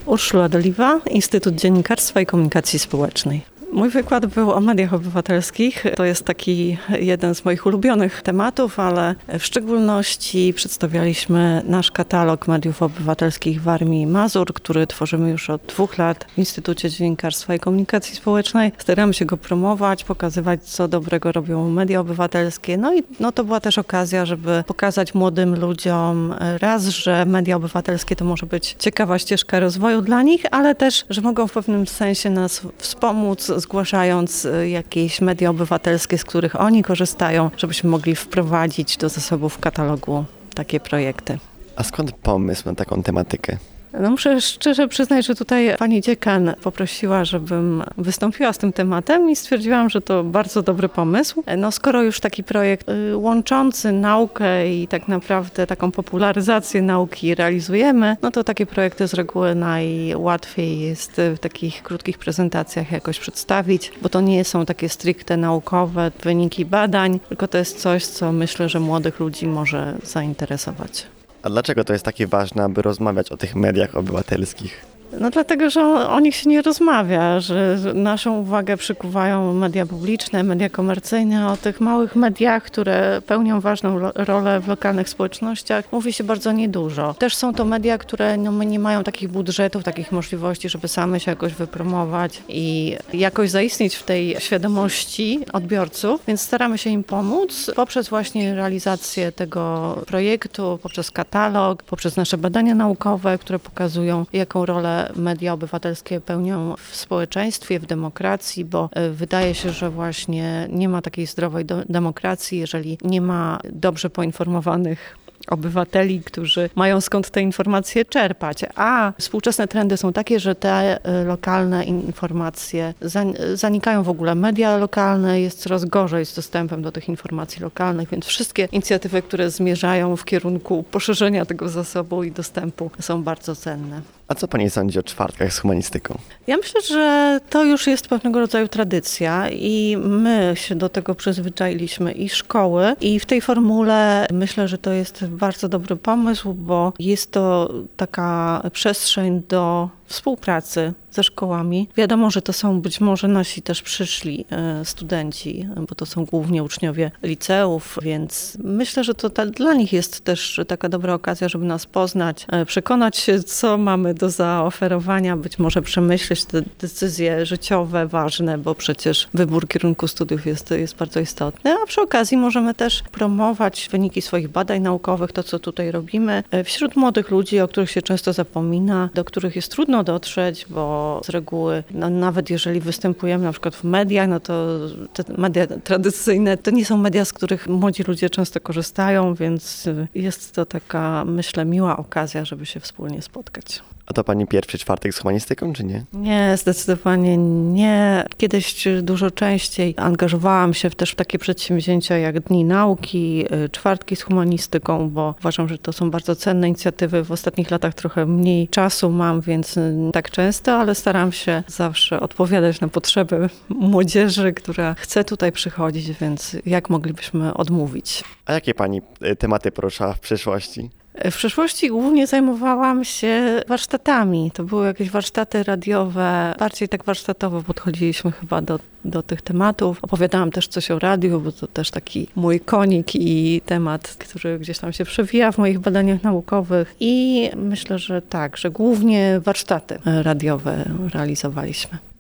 Urszula Doliwa, Instytut Dziennikarstwa i Komunikacji Społecznej. Mój wykład był o mediach obywatelskich. To jest taki jeden z moich ulubionych tematów, ale w szczególności przedstawialiśmy nasz katalog mediów obywatelskich w Warmii i Mazur, który tworzymy już od 2 lat w Instytucie Dziennikarstwa i Komunikacji Społecznej. Staramy się go promować, pokazywać, co dobrego robią media obywatelskie. To była też okazja, żeby pokazać młodym ludziom raz, że media obywatelskie to może być ciekawa ścieżka rozwoju dla nich, ale też, że mogą w pewnym sensie nas wspomóc, zgłaszając jakieś media obywatelskie, z których oni korzystają, żebyśmy mogli wprowadzić do zasobów katalogu takie projekty. A skąd pomysł na taką tematykę? Muszę szczerze przyznać, że tutaj pani dziekan poprosiła, żebym wystąpiła z tym tematem i stwierdziłam, że to bardzo dobry pomysł. Skoro już taki projekt łączący naukę i tak naprawdę taką popularyzację nauki realizujemy, to takie projekty z reguły najłatwiej jest w takich krótkich prezentacjach jakoś przedstawić, bo to nie są takie stricte naukowe wyniki badań, tylko to jest coś, co myślę, że młodych ludzi może zainteresować. A dlaczego to jest takie ważne, aby rozmawiać o tych mediach obywatelskich? Dlatego, że o nich się nie rozmawia, że naszą uwagę przykuwają media publiczne, media komercyjne. O tych małych mediach, które pełnią ważną rolę w lokalnych społecznościach, mówi się bardzo niedużo. Też są to media, które nie mają takich budżetów, takich możliwości, żeby same się jakoś wypromować i jakoś zaistnieć w tej świadomości odbiorców, więc staramy się im pomóc poprzez właśnie realizację tego projektu, poprzez katalog, poprzez nasze badania naukowe, które pokazują, jaką rolę media obywatelskie pełnią w społeczeństwie, w demokracji, bo wydaje się, że właśnie nie ma takiej zdrowej demokracji, jeżeli nie ma dobrze poinformowanych obywateli, którzy mają skąd te informacje czerpać. A współczesne trendy są takie, że te lokalne informacje zanikają w ogóle. Media lokalne jest coraz gorzej z dostępem do tych informacji lokalnych, więc wszystkie inicjatywy, które zmierzają w kierunku poszerzenia tego zasobu i dostępu, są bardzo cenne. A co pani sądzi o czwartkach z humanistyką? Ja myślę, że to już jest pewnego rodzaju tradycja i my się do tego przyzwyczailiśmy i szkoły i w tej formule myślę, że to jest bardzo dobry pomysł, bo jest to taka przestrzeń do współpracy ze szkołami. Wiadomo, że to są być może nasi też przyszli studenci, bo to są głównie uczniowie liceów, więc myślę, że to dla nich jest też taka dobra okazja, żeby nas poznać, przekonać się, co mamy do zaoferowania, być może przemyśleć te decyzje życiowe ważne, bo przecież wybór kierunku studiów jest bardzo istotny, a przy okazji możemy też promować wyniki swoich badań naukowych, to co tutaj robimy, wśród młodych ludzi, o których się często zapomina, do których jest trudno dotrzeć, bo z reguły, nawet jeżeli występujemy na przykład w mediach, to te media tradycyjne to nie są media, z których młodzi ludzie często korzystają, więc jest to taka, myślę, miła okazja, żeby się wspólnie spotkać. A to pani pierwszy czwartek z humanistyką, czy nie? Nie, zdecydowanie nie. Kiedyś dużo częściej angażowałam się też w takie przedsięwzięcia jak Dni Nauki, czwartki z humanistyką, bo uważam, że to są bardzo cenne inicjatywy. W ostatnich latach trochę mniej czasu mam, więc tak często, ale staram się zawsze odpowiadać na potrzeby młodzieży, która chce tutaj przychodzić, więc jak moglibyśmy odmówić? A jakie pani tematy poruszała w przyszłości? W przeszłości głównie zajmowałam się warsztatami. To były jakieś warsztaty radiowe, bardziej tak warsztatowo podchodziliśmy chyba do tych tematów. Opowiadałam też coś o radiu, bo to też taki mój konik i temat, który gdzieś tam się przewija w moich badaniach naukowych. I myślę, że tak, że głównie warsztaty radiowe realizowaliśmy.